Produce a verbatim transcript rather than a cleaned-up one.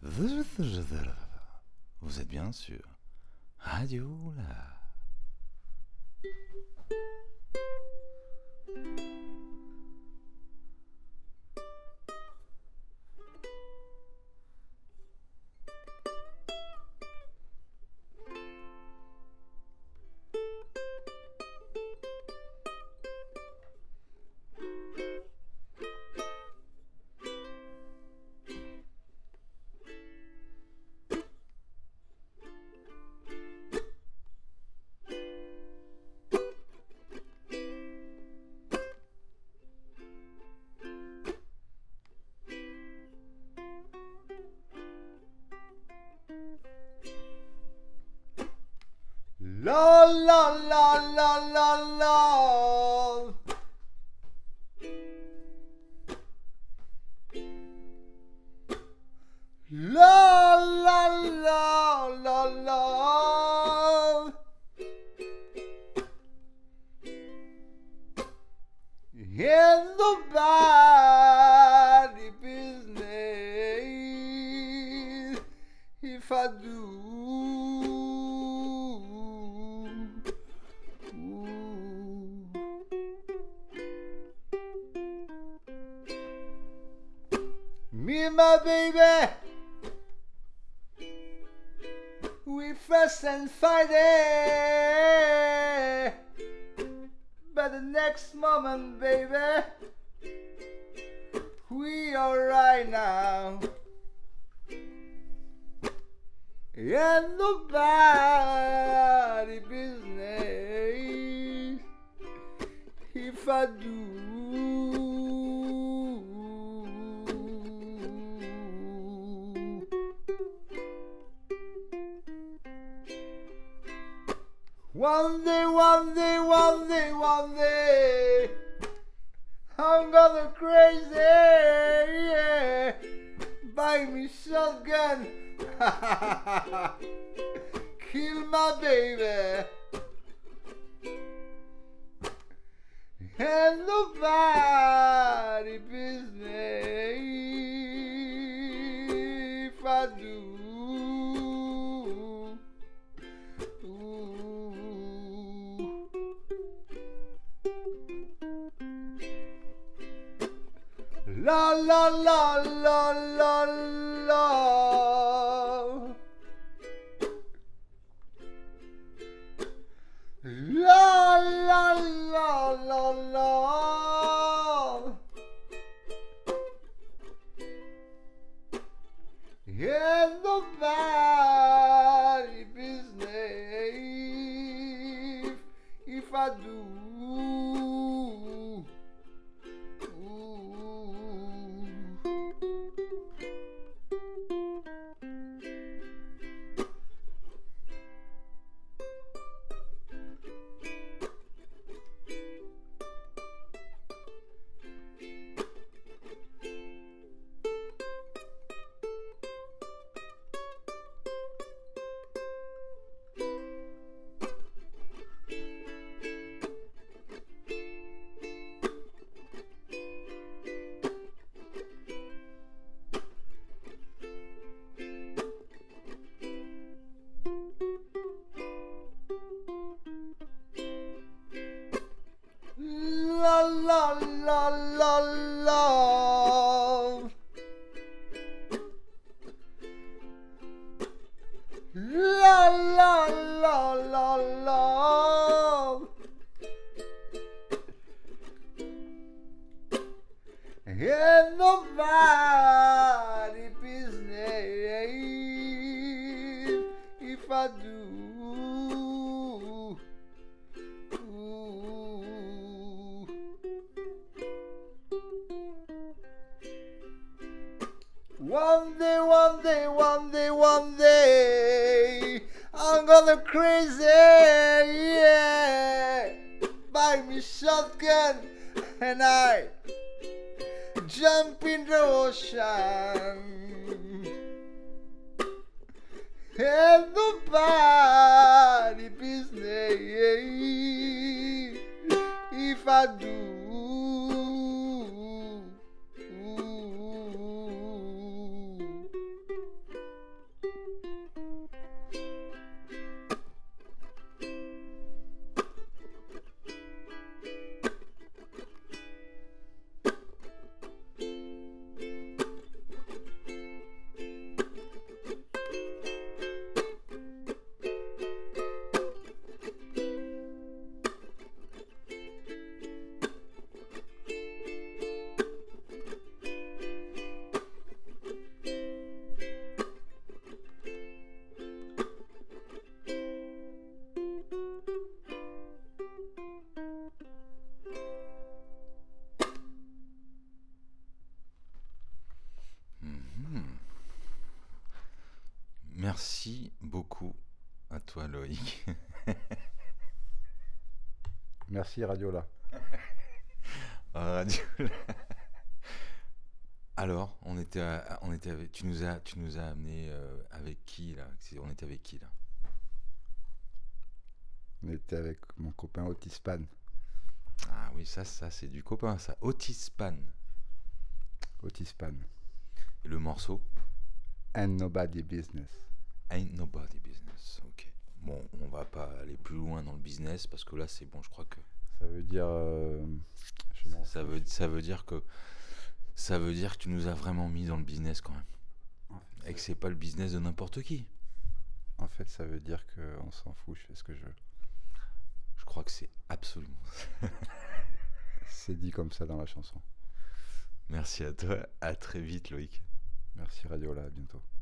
Vous êtes bien sur Radio là. La la la la la la. La la la la la. In the body business, if I do. Me and my baby, we fuss and fight it, but the next moment, baby, we alright now. And nobody business if I do. One day, one day, one day, one day, I'm gonna crazy, yeah, buy me shotgun, kill my baby, and nobody business if I do. La la la la la la. La la la la la. Yeah, nobody business if I do. La la la la la. La la la la la. And nobody business if I do. One day, one day, one day, one day, I'm gonna crazy, yeah, buy me shotgun and I jump in the ocean. And nobody business if I do. merci beaucoup à toi, Loïc. Merci Radiola. Radio. Alors, on était, à- on était avec, tu nous as, tu nous as amené euh, avec qui là? C'est- On était avec qui là? On était avec mon copain Otispan. Ah oui, ça, ça, c'est du copain, ça. Otispan. Otispan. Et le morceau? And Nobody Business. Ain't Nobody Business. Ok. Bon, on va pas aller plus loin dans le business parce que là, c'est bon. Je crois que Ça veut dire... euh, je m'en ça fous. veut, ça veut dire que ça veut dire que tu nous as vraiment mis dans le business quand même. En fait, Et que ça, c'est pas le business de n'importe qui. en fait, ça veut dire qu'on s'en fout, je fais ce que je veux. Je crois que c'est absolument. C'est dit comme ça dans la chanson. Merci à toi. À très vite, Loïc. Merci Radiola, à bientôt.